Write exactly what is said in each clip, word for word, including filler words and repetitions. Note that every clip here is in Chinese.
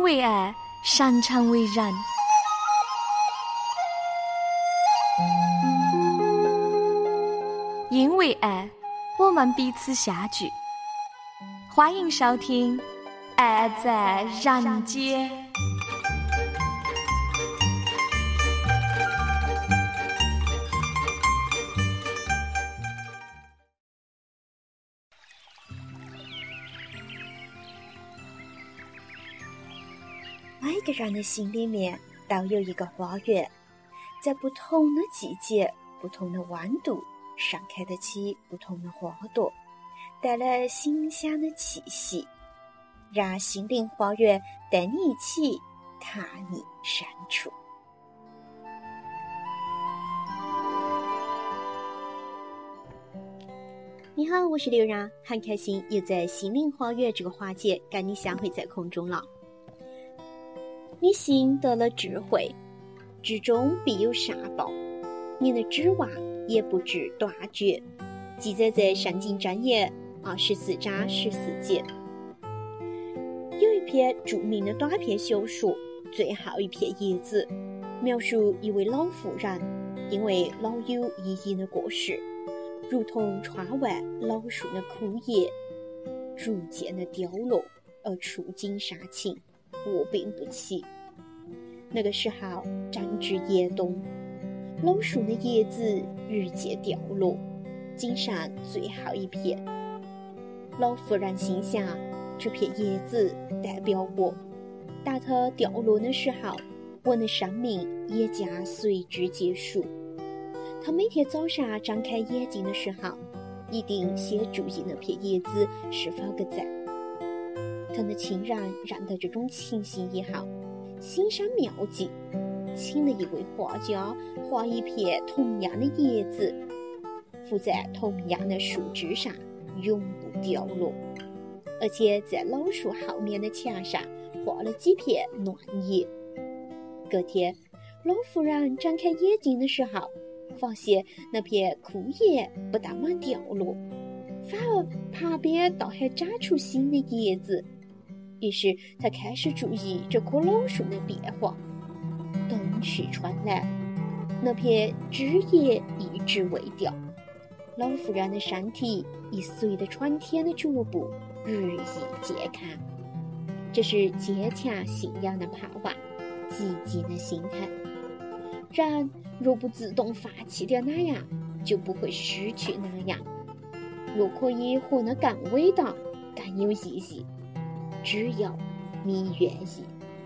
因为爱，擅长为人。因为爱，我们彼此相聚。欢迎收听《爱在人间》。 每个人的心里面都有一个花园，在不同的季节、不同的温度，盛开得起不同的花朵，带来馨香的气息。让心灵花园带你一起踏你深处。你好，我是刘然，很开心又在心灵花园这个花节跟你相会在空中了。你心得了智慧，智中必有善报，你的指望也不致断绝。记载在圣经箴言二十四章十四节。有一篇著名的短篇小说《最后一片叶子》，描述一位老妇人因为老友意义的过世，如同窗外老树的枯叶逐渐的凋落，而触景伤情，卧病不起。那个时候正值严冬，老树的叶子日渐掉落，仅剩最后一片。老妇人心想，这片叶子代表我，当它掉落的时候，我的生命也将随之结束。她每天早上张开眼睛的时候，一定先注意那片叶子是否还在。她的亲人认得这种情形以后，心生妙计，请了一位画家画一片同样的叶子，附在同样的树枝上，永不掉落。而且在老树后面的墙上画了几片乱叶。隔天，老妇人张开眼睛的时候，发现那片枯叶不但没掉落，反而旁边倒还长出新的叶子。于是他开始注意这棵老树的变化。冬去春来，那片枝叶一直未掉，老妇人的身体已随着春天的脚步日益健康。这是坚强信仰的盼望，积极的心态。人若不自动放弃掉那样，就不会失去那样。若可以活得更伟大、更有意义，只要你愿意。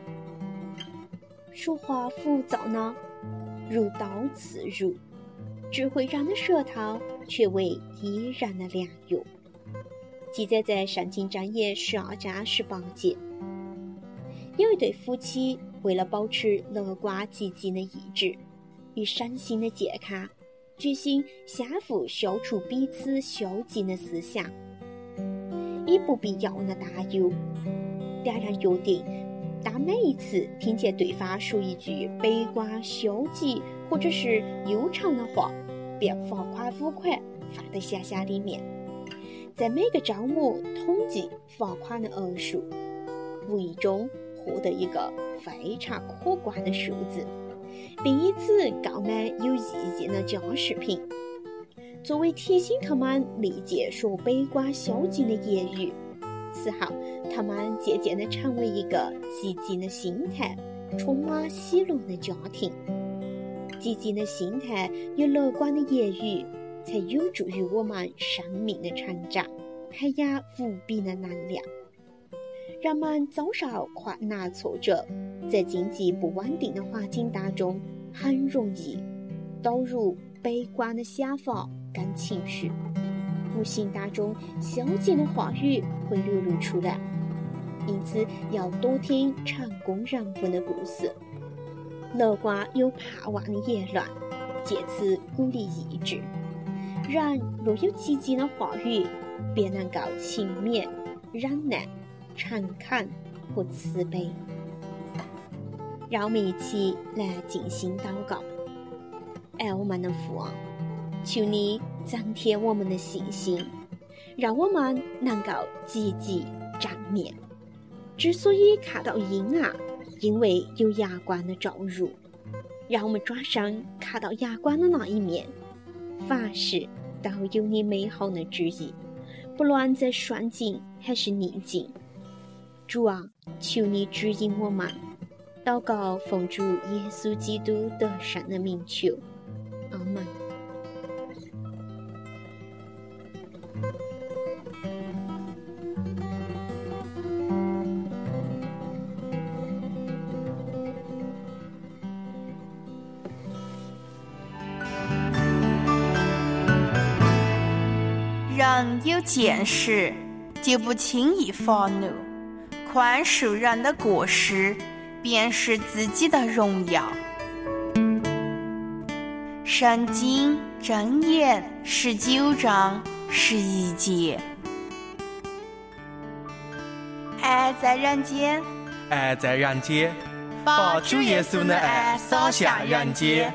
说话浮躁呢，如刀刺入；智慧人的舌头却为伊人的良药。记载在圣经箴言十二章十八节。有一对夫妻为了保持乐观积极的意志与身心的健康，决心相互消除彼此消极的思想，以不必要的担忧。两人约定，当每一次听见对方说一句悲观、消极或者是悠长的话，便罚款五块放在箱箱里面，在每个周末统计罚款的额数，无意中获得一个非常可观的数字，并以此购买有意义的家饰品，作为提醒他们理解说悲观消极的言语。此后，他们渐渐地成为一个积极的心态、充满喜乐的家庭。积极的心态与乐观的言语，才有助于我们生命的成长，培养无比的能量。人们遭受困难挫折，在经济不稳定的环境当中，很容易导入悲观的想法跟情绪，无形当中消极的话语会流露出来。因此要多听成功人物的故事，乐观有盼望的言论，借此鼓励意志。人若有积极的话语，便能够勤勉、忍耐、诚恳和慈悲。让我们一起来进行祷告。爱我们的父啊，求你增添我们的信心，让我们能够积极正面， 之所以看到鹰啊，因为有阳光的照入，让我们转身看到阳光的那一面。凡事都有你美好的旨意，不论在顺境还是逆境。主啊，求你指引我们。祷告奉主耶稣基督得胜的名求，阿门。 人有见识，就不轻易发怒，宽恕人的过失，便是自己的荣耀。圣经箴言十九章十一节。爱在人间， 爱在人间，把主耶稣的爱洒向人间。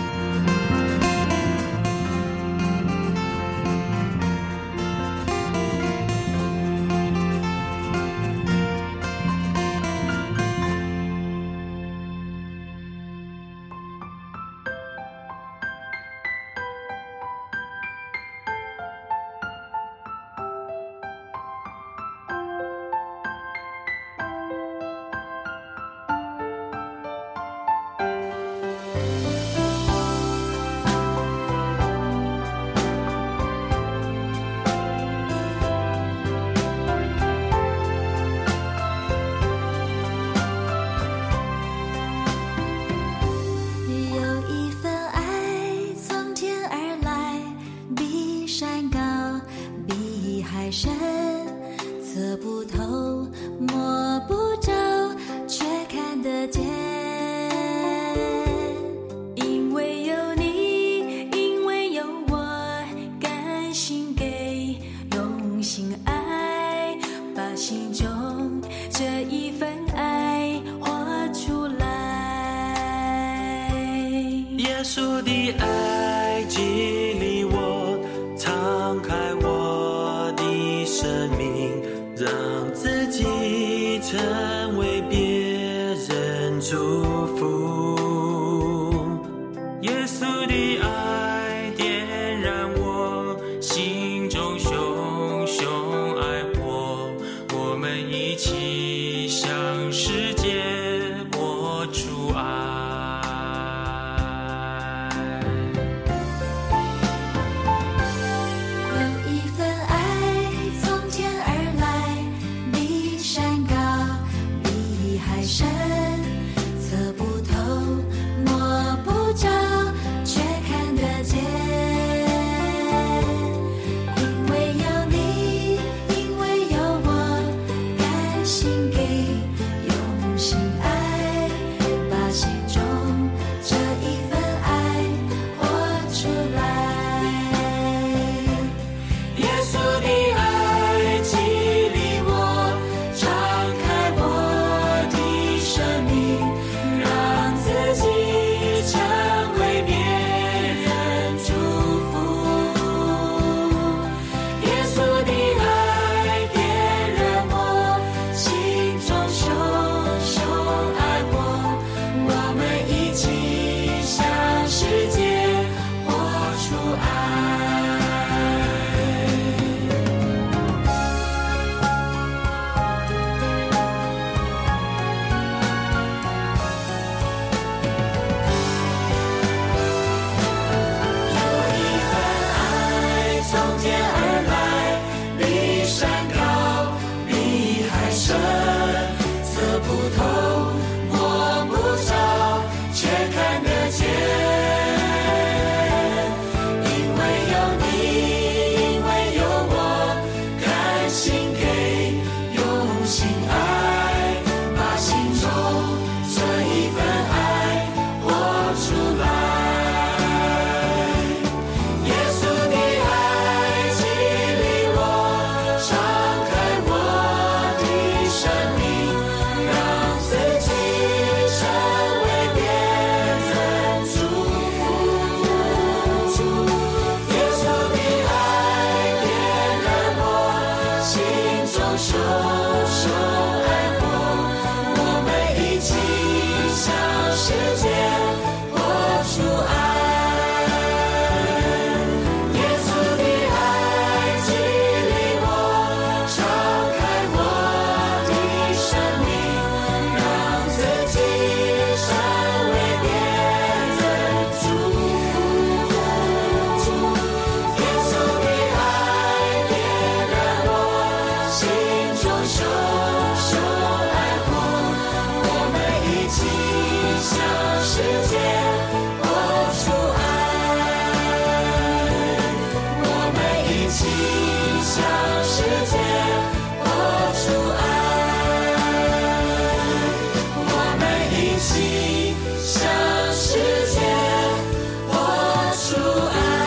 测不透，摸不着，却看得见。因为有你，因为有我，甘心给，用心爱，把心中这一份爱活出来。 耶稣的爱激励我，敞开我的生命，让自己成为别人起向世界播出爱，我们一起向世界播出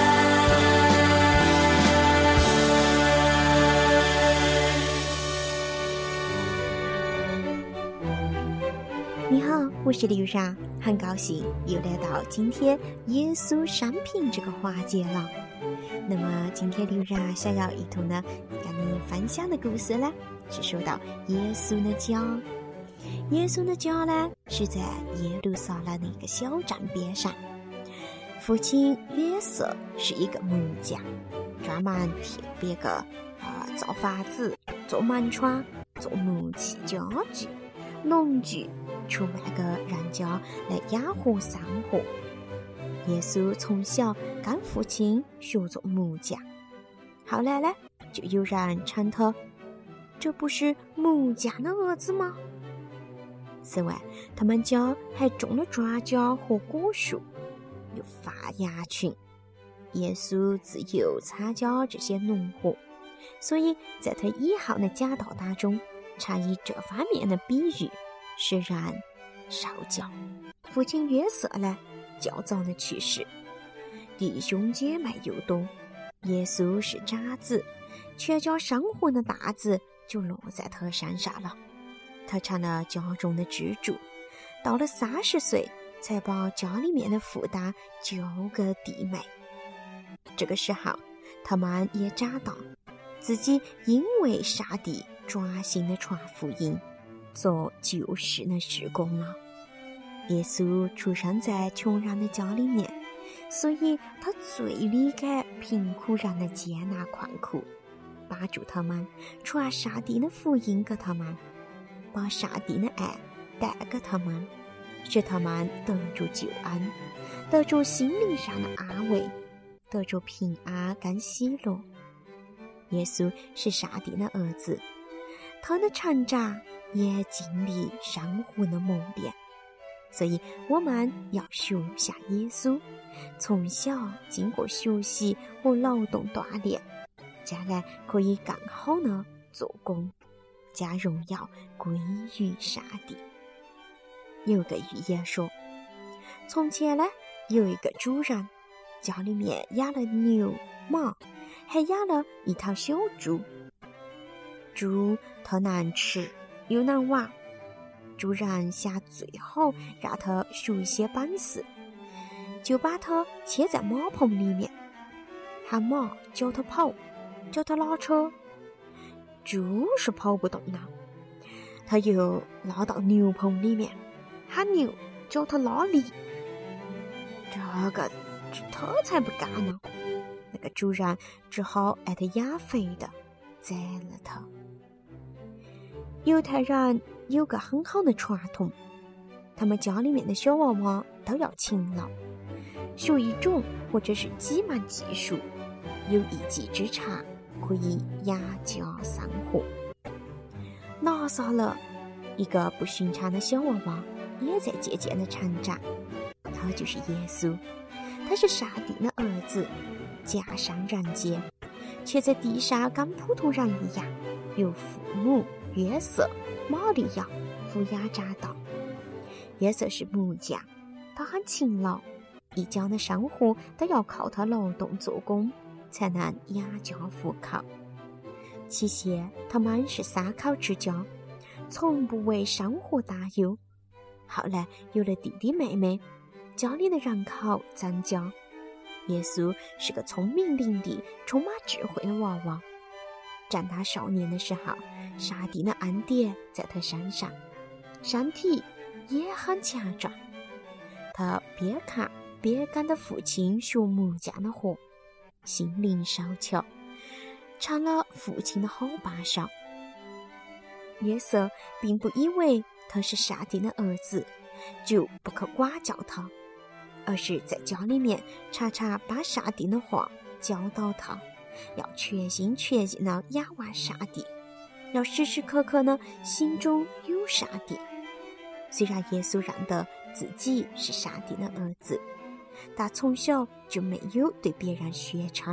爱。你好，我是丽莎，很高兴又来到今天耶稣商品这个环节了。那么今天丽莎想要一同呢跟你分享的故事呢，是说到耶稣的家。耶稣的家呢是在耶路撒冷的一个小站边上。父亲约瑟是一个木匠，专门替别个啊、呃、造房子、做门窗、做木器家具、农具，出卖个人家来养活生活。耶稣从小跟父亲学做木匠，后来呢，就有人称他，这不是木匠的儿子吗？此外，他们家还种了庄稼和果树，有发芽群。耶稣自幼参加这些农活，所以在他以后的讲道当中，常以这方面的比喻使人受教。父亲约瑟呢，较早的去世，弟兄姐妹又多，耶稣是长子，全家生活的大子就落在他身上了。他成了家中的支柱，到了三十岁才把家里面的负担交给弟妹。这个时候他们也长大，自己因为上帝专心的传福音，做救世的事工了。耶稣出生在穷人的家里面，所以他最理解贫苦人的艰难困苦，帮助他们，传上帝的福音给他们，把上帝的爱带给他们，使他们得着救恩，得着心灵上的安慰，得着平安跟喜乐。耶稣是上帝的儿子，他的成长也经历生活的磨练，所以我们要学像耶稣，从小经过学习和劳动锻炼，将来可以更好的做工，将荣耀归于上帝。有个寓言说，从前呢，有一个主人，家里面养了牛马，还养了一头小猪。猪它能吃又能玩，主人想最好让它学一些本事，就把它牵在马棚里面，喊马教它跑，教它拉车。猪是跑不动了，他又拉到牛棚里面，喊牛教它拉犁。这个他才不干呢，那个主人只好挨他养肥的宰了他。犹太人有个很好的传统，他们家里面的小娃娃都要勤劳，学一种或者是几门技术，有一技之长，可以养家生活。拿撒勒一个不寻常的小娃娃也在渐渐的成长，他就是耶稣，他是上帝的儿子，降生人间，却在地上跟普通人一样，由父母约瑟、玛利亚抚养长大。约瑟是木匠，他很勤劳，一家的生活都要靠他劳动做工，才能养家糊口。起先他们是三口之家，从不为生活担忧。后来有了弟弟妹妹，家里的人口增加。耶稣是个聪明伶俐、充满智慧的娃娃。长大少年的时候，上帝的恩典在他身上，身体也很强壮。他边看边跟着父亲学木匠的活，心灵手巧，成了父亲的好帮手。约瑟并不以为他是上帝的儿子，就不可管教他，而是在家里面常常把上帝的话教导他，要全心全意的仰望上帝，要时时刻刻呢心中有上帝。虽然耶稣认得自己是上帝的儿子，但从小就没有对别人宣称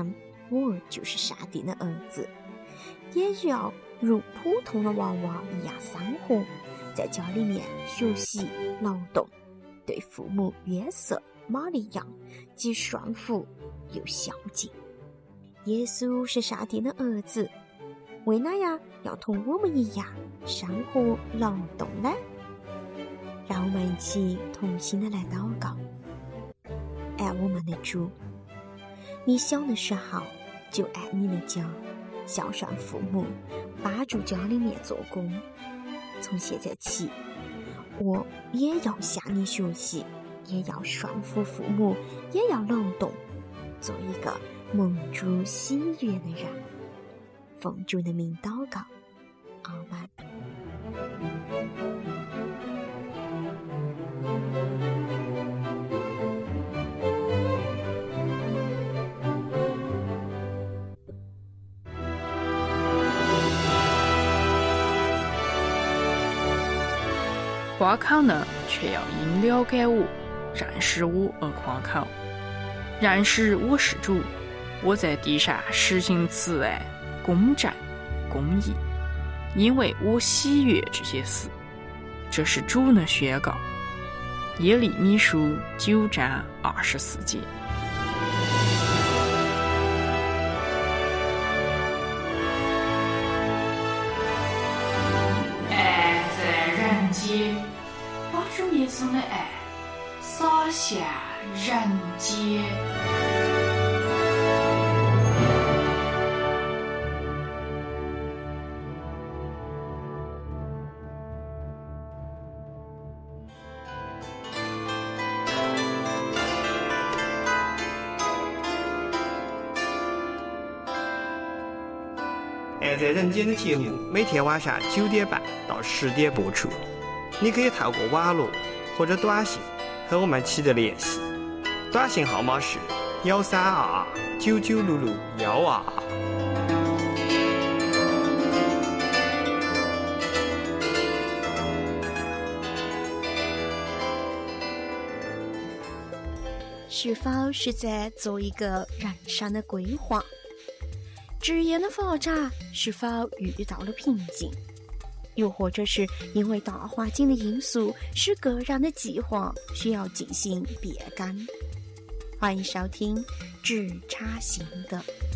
我就是上帝的儿子，也要如普通的娃娃一样生活，在家里面学习劳动，对父母约瑟、玛利亚既顺服又孝敬。耶稣是上帝的儿子，为哪样要同我们一样生活劳动呢？让我们一起同心的来祷告。爱我们的主，你小的时候就爱你的家，孝顺父母，帮助家里面做工。从现在起，我也要向你学习，也要顺服父母，也要劳动，做一个蒙主喜悦的人。奉主的名祷告，阿们。 夸口呢，却要因了解我、认识我而夸口。认识我是主，我在地上实行慈爱、公正、公义，因为我喜悦这些事。这是主的宣告。耶利米书九章二十四节。 爱在人间，把主耶稣的爱洒向人间。 爱在人间的节目每天晚上九点半到十点播出，你可以透过网络或者短信和我们取得联系，短信号码是幺三二二九九六六幺二二。 是否是在做一个人生的规划？职业的发展是否遇到了瓶颈？又或者是因为大环境的因素，使个人的计划需要进行变更？欢迎收听《职场心得》。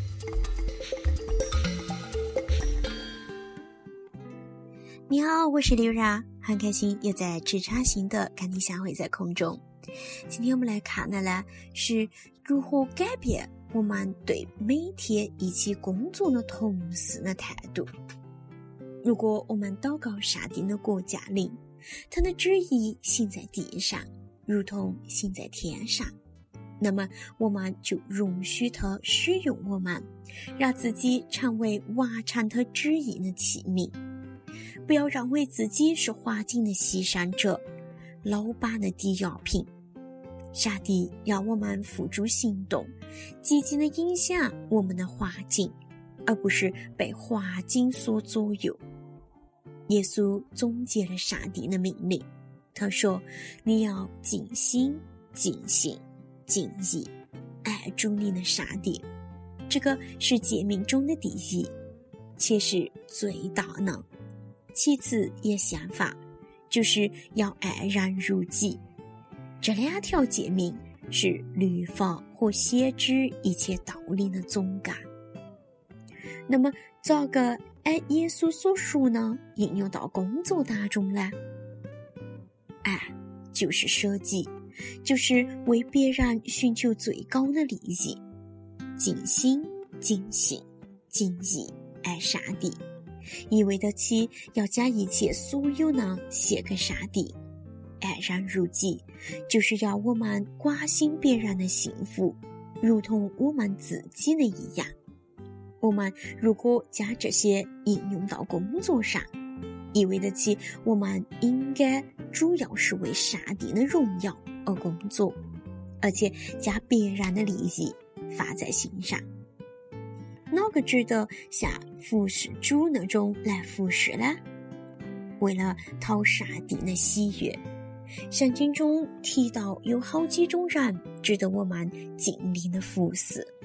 你好，我是刘然，很开心又在《职场心得》跟你相会在空中。今天我们来看的呢，是如何改变我们对每天一起工作的同事的态度。如果我们祷告上帝的国降临，他的旨意行在地上，如同行在天上，那么我们就容许他使用我们，让自己成为完成他旨意的器皿。不要认为自己是环境的牺牲者，老板的抵押品。上帝让我们付诸行动，积极的影响我们的环境，而不是被环境所左右。耶稣总结了上帝的命令，他说：你要尽心、尽性、尽意爱主你的上帝。这个是诫命中的第一，且是最大呢。其次也相反，就是要爱人如己。这两条诫命是律法和先知一切道理的总纲。那么咋个按耶稣所说呢应用到工作当中呢？爱就是舍己，就是为别人寻求最高的利益，尽心、尽性、尽意爱上帝，意味得起要将一切所有呢献给上帝。爱人如己，就是要我们关心别人的幸福，如同我们自己的一样。我们如果将这些应用到工作上，意味得起我们应该主要是为上帝的荣耀而工作，而且将别人的利益放在心上。哪个值得像服侍主那种来服侍呢？为了讨上帝的喜悦，圣经中提到有好几种人值得我们尽力的服侍。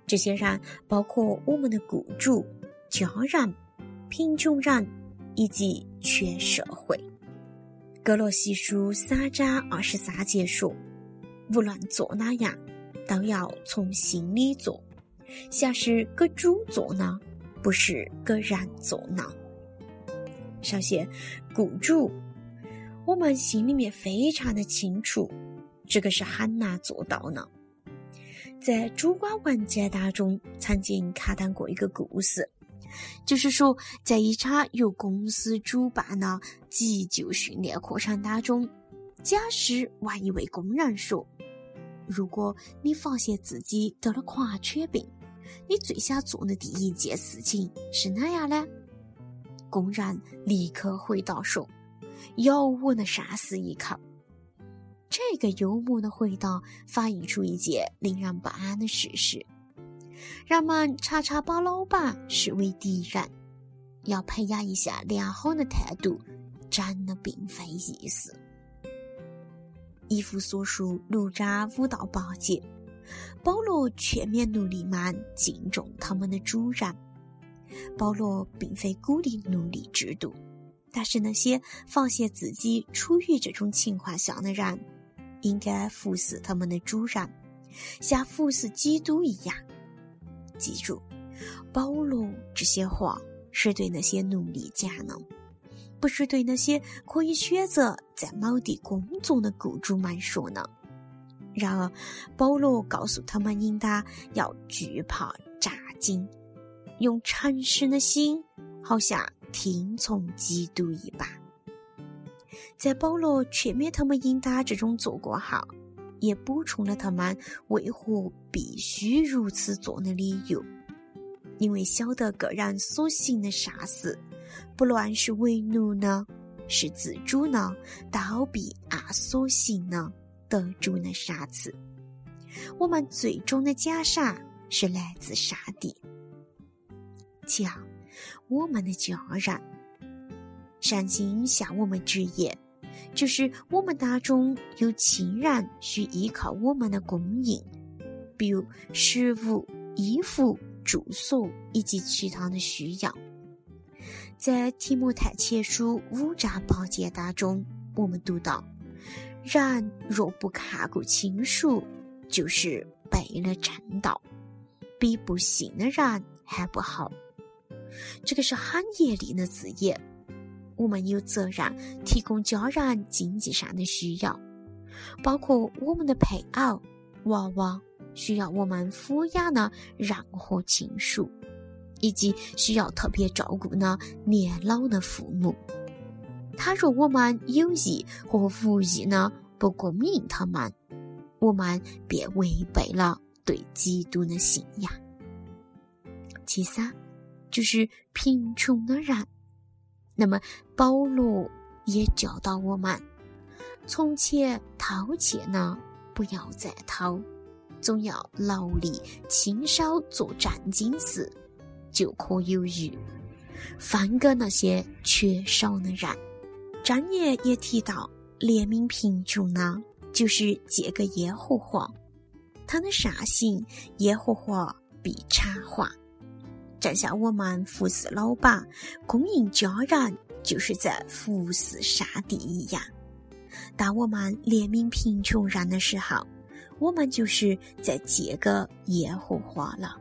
这些人包括我们的雇主、家人、贫穷人以及全社会。歌罗西书三章二十三节说，无论做哪样都要从心里做，像是给主做呢，不是给人做呢。首先，雇主，我们心里面非常的清楚，这个是很难做到呢。在主管文件当中曾经看到过一个故事，就是说在一场由公司主办的急救训练课程当中，讲师问一位工人说，如果你发现自己得了狂犬病，你最想做的第一件事情是哪样呢？工人立刻回答说，咬我的上司一口。这个幽默的回答反映出一件令人不安的事实，人们常常把老板视为敌人，要培养一下良好的态度，真的并非易事。以弗所书六章五到八节，保罗劝勉奴隶们敬重他们的主人。保罗并非鼓励奴隶制度，但是那些发现自己处于这种情况下的人，应该服侍他们的主人，像服侍基督一样。记住，保罗这些话是对那些奴隶讲的，不是对那些可以选择在某地工作的雇主们说呢。然而，保罗告诉他们应当要惧怕战兢，用诚实的心，好像听从基督一般。在保罗劝勉他们应当这种做过后，也补充了他们为何必须如此做的理由。因为晓得个人所行的傻事，不论是为奴呢，是自主呢，都比按所行呢得主的赏赐。我们最终的奖赏是来自上帝。七号，我们的家人。圣经向我们直言，就是我们当中有亲人需依靠我们的供应，比如食物、衣服、住所以及其他的需要。在提摩太前书五章八节当中，我们读到，人若不看顾亲属，就是背了正道，比不信的人还不好。这个是很严厉的字眼，我们有责任提供家人经济上的需要，包括我们的配偶、娃娃需要我们抚养的任何亲属，以及需要特别照顾的年老的父母。他若我们有意或无意呢不供应他们，我们便违背了对基督的信仰。其三，就是贫穷的人。那么保罗也教导我们，从前偷窃呢，不要再偷，总要劳力亲手做正经事，就可有余，分给那些缺少的人。箴言也提到，怜悯贫穷呢，就是借给耶和华，他的善行耶和华必偿还。正像我们服侍老板、供应家人，就是在服侍上帝一样。当我们怜悯贫穷人的时候，我们就是在借给耶和华了。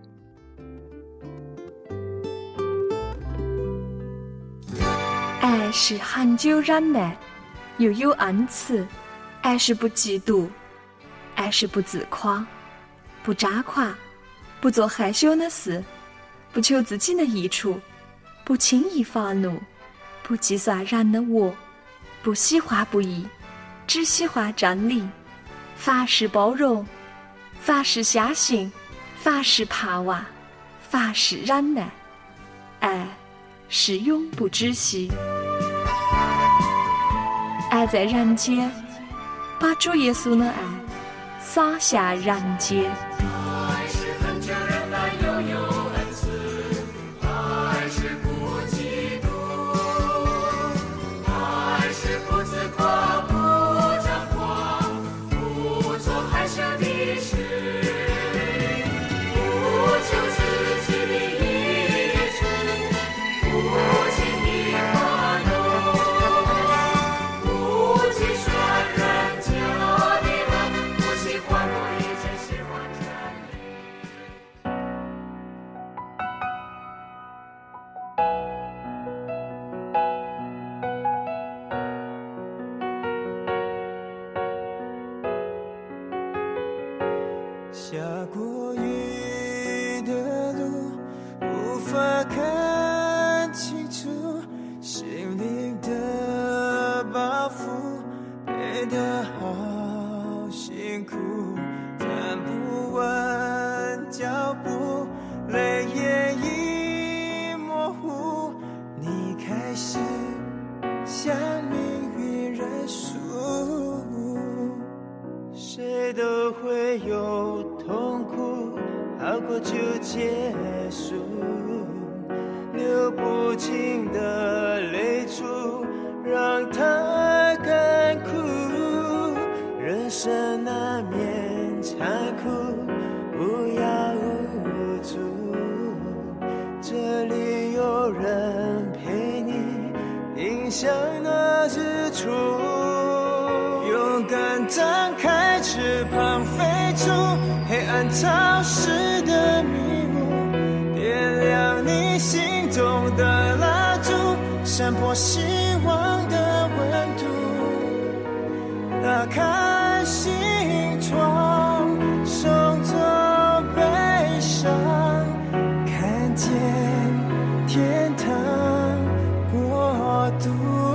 爱是恒久忍耐，又有恩慈；爱是不嫉妒，爱是不自夸，不张狂，不做害羞的事，不求自己的益处，不轻易发怒，不计算人的恶，不喜欢不义，只喜欢真理。凡事包容，凡事相信，凡事盼望，凡事忍耐。爱是永不止息。爱在人间，把主耶稣的爱洒下人间。 爱是很久忍耐，又有恩慈；爱是不嫉妒；爱是不自夸，不张狂，不做害羞的事，不看清楚心灵的包袱，变得好辛苦，站不稳脚步，泪眼已模糊，你开始向命运认输。谁都会有痛苦，好过就结束，流不尽的泪珠让它干枯，人生难免残酷，无药无助，这里有人陪你迎向那日出，勇敢张开翅膀飞出黑暗潮湿的迷雾，点亮你心中的蜡烛，闪破希望的温度，打开心窗，送走悲伤，看见天堂国度。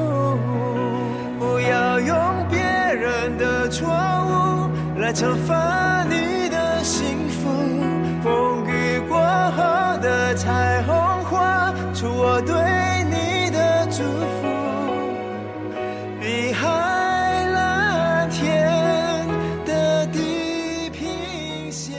不要用别人的错误来惩罚你的幸福，风雨过后的彩虹画出我对你的祝福，比海蓝天的地平线。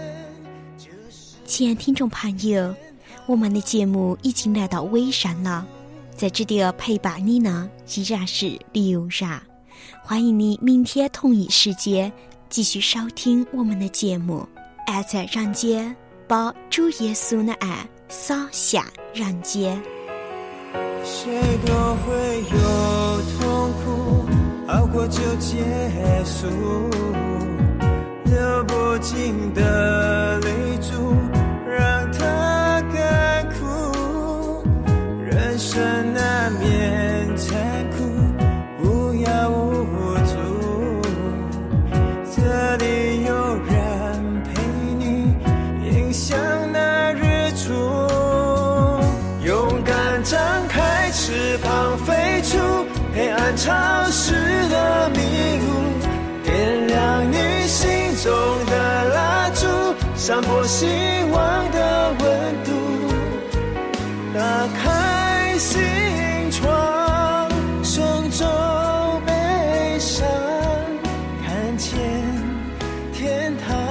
亲爱听众朋友，我们的节目已经来到尾声了，在这里陪伴你呢依然是刘然，欢迎你明天同一时间继续收听我们的节目。爱在人间，把主耶稣的爱洒下人间。 谁都会有痛苦，熬过就结束，流不尽的泪珠让它干枯，人生难免残酷，无药无助，这里有人陪你迎向那日出，勇敢张开翅膀飞出黑暗潮湿的迷雾，点亮你心中的蜡烛，闪破希望的温度，打开心窗，送走悲伤，看见天堂